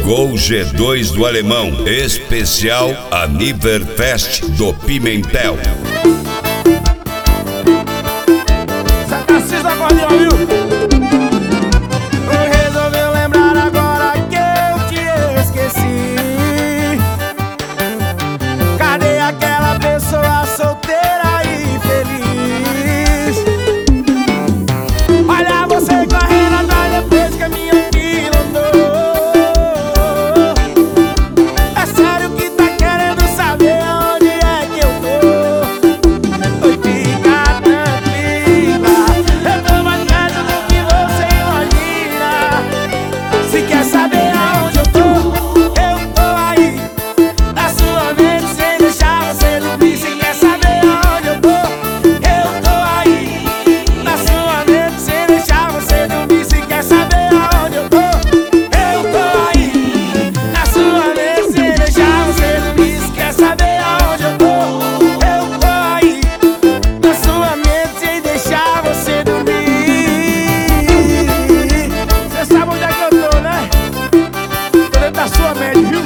Gol G2 do Alemão, especial Aniverfest do Pimentel. Precisa acordeão, viu? Resolveu lembrar agora que eu te esqueci. Cadê aquela pessoa solteira e feliz? Olha você correndo atrás depois que a minha filha andou. É sério que tá querendo saber onde é que eu tô? Oi, fica tranquila, eu tô mais perto do que você imagina. Se quer saber aonde eu tô aí, na sua mente sem deixar você dormir. Se quer saber aonde eu tô aí, na sua mente sem deixar você dormir. Se quer saber aonde eu tô aí, na sua mente sem deixar você dormir. Se quer saber aonde eu tô aí, na sua mente sem deixar você dormir. Você sabe onde é que eu tô, né? Tô dentro da sua mente, viu?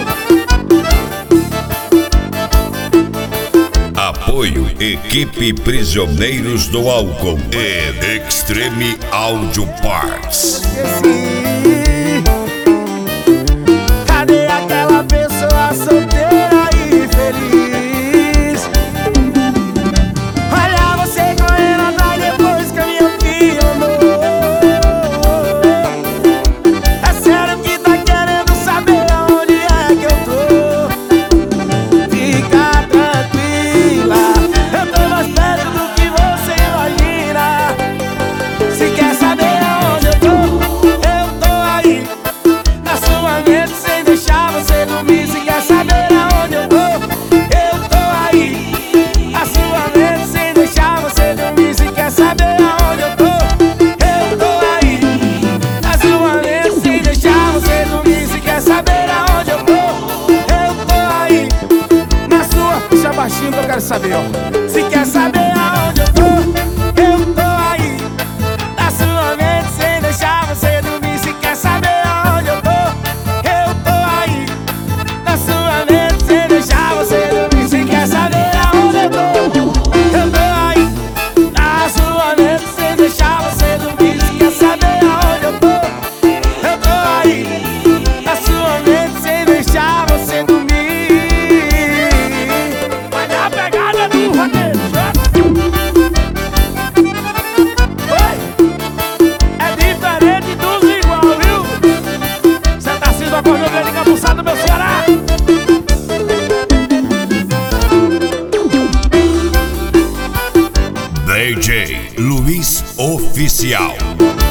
Apoio Equipe Prisioneiros do Álcool e Extreme Audio Parts. Esqueci. Cadê aquela pessoa solteira e feliz? Olha você correndo atrás depois que a minha filha andou. É sério que tá querendo saber aonde é que eu tô? Fica tranquila, eu tô mais perto do que você imagina. Se quer saber aonde eu tô aí, na sua mente sem deixar você dormir. Se quer saber aonde eu tô aí, na sua mente sem deixar você dormir. Se quer saber aonde eu tô aí, na sua mente sem deixar você dormir. Se quer saber aonde eu tô aí, na sua... Puxa baixinho que eu quero saber, ó. Se quer saber aonde eu tô aí, na sua mente sem deixar você dormir. Se quer saber aonde eu tô aí, na sua mente sem deixar você dormir. Se quer saber aonde eu tô aí, na sua mente sem deixar você dormir. Se quer saber aonde eu tô aí, na sua mente sem deixar você dormir. Vai dar pegada do vaqueiro. Oi? É diferente dos igual, viu? Cê tá sendo acordado grande cabuçado, meu Ceará. DJ Luiz Oficial.